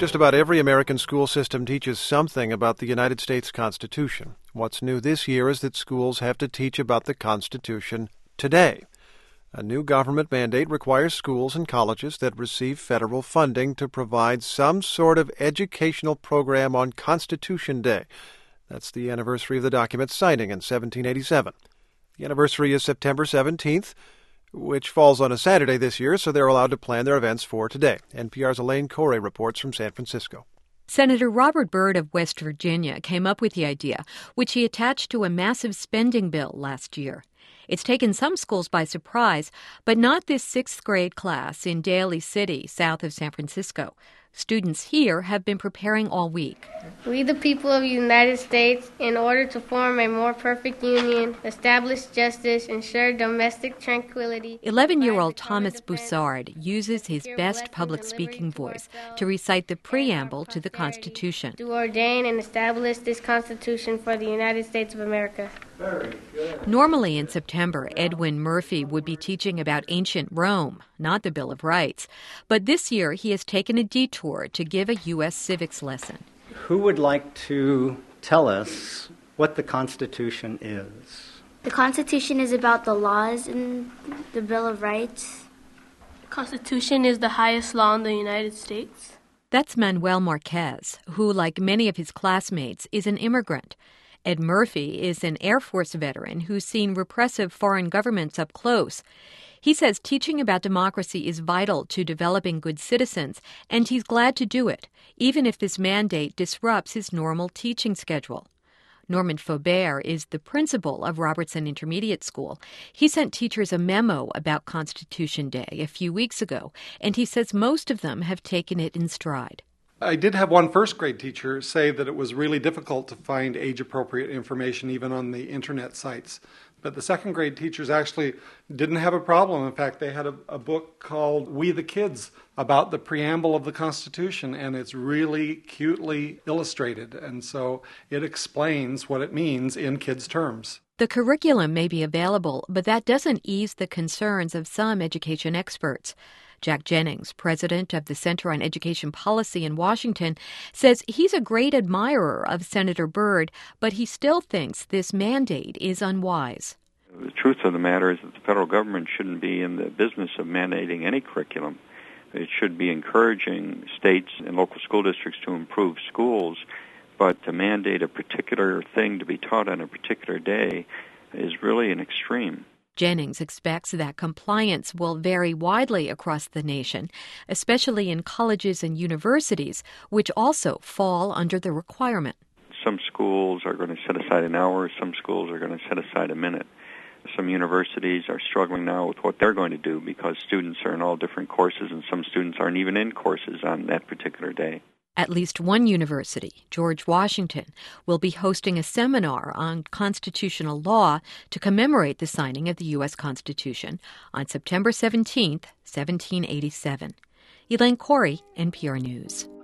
Just about every American school system teaches something about the United States Constitution. What's new this year is that schools have to teach about the Constitution today. A new government mandate requires schools and colleges that receive federal funding to provide some sort of educational program on Constitution Day. That's the anniversary of the document's signing in 1787. The anniversary is September 17th, which falls on a Saturday this year, so they're allowed to plan their events for today. NPR's Elaine Corey reports from San Francisco. Senator Robert Byrd of West Virginia came up with the idea, which he attached to a massive spending bill last year. It's taken some schools by surprise, but not this sixth-grade class in Daly City, south of San Francisco. Students here have been preparing all week. We, the people of the United States, in order to form a more perfect union, establish justice, ensure domestic tranquility. 11-year-old Thomas Boussard uses his best public speaking voice to recite the preamble to the Constitution. To ordain and establish this Constitution for the United States of America. Very good. Normally in September, Edwin Murphy would be teaching about ancient Rome, not the Bill of Rights. But this year he has taken a detour to give a U.S. civics lesson. Who would like to tell us what the Constitution is? The Constitution is about the laws in the Bill of Rights. The Constitution is the highest law in the United States. That's Manuel Marquez, who, like many of his classmates, is an immigrant. Ed Murphy is an Air Force veteran who's seen repressive foreign governments up close. He says teaching about democracy is vital to developing good citizens, and he's glad to do it, even if this mandate disrupts his normal teaching schedule. Norman Faubert is the principal of Robertson Intermediate School. He sent teachers a memo about Constitution Day a few weeks ago, and he says most of them have taken it in stride. I did have one first-grade teacher say that it was really difficult to find age-appropriate information even on the internet sites. But the second-grade teachers actually didn't have a problem. In fact, they had a book called We the Kids about the preamble of the Constitution, and it's really cutely illustrated. And so it explains what it means in kids' terms. The curriculum may be available, but that doesn't ease the concerns of some education experts. Jack Jennings, president of the Center on Education Policy in Washington, says he's a great admirer of Senator Byrd, but he still thinks this mandate is unwise. The truth of the matter is that the federal government shouldn't be in the business of mandating any curriculum. It should be encouraging states and local school districts to improve schools, but to mandate a particular thing to be taught on a particular day is really an extreme. Jennings expects that compliance will vary widely across the nation, especially in colleges and universities, which also fall under the requirement. Some schools are going to set aside an hour, some schools are going to set aside a minute. Some universities are struggling now with what they're going to do because students are in all different courses and some students aren't even in courses on that particular day. At least one university, George Washington, will be hosting a seminar on constitutional law to commemorate the signing of the U.S. Constitution on September 17th, 1787. Elaine Corey, NPR News.